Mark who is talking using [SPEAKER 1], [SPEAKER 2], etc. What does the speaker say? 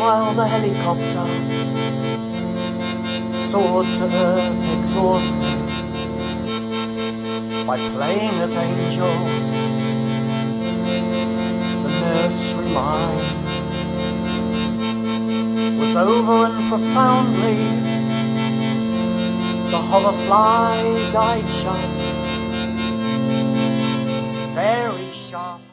[SPEAKER 1] while the helicopter soared to earth exhausted by playing at angels, the nursery mine was over and profoundly the hoverfly died shut, very sharp.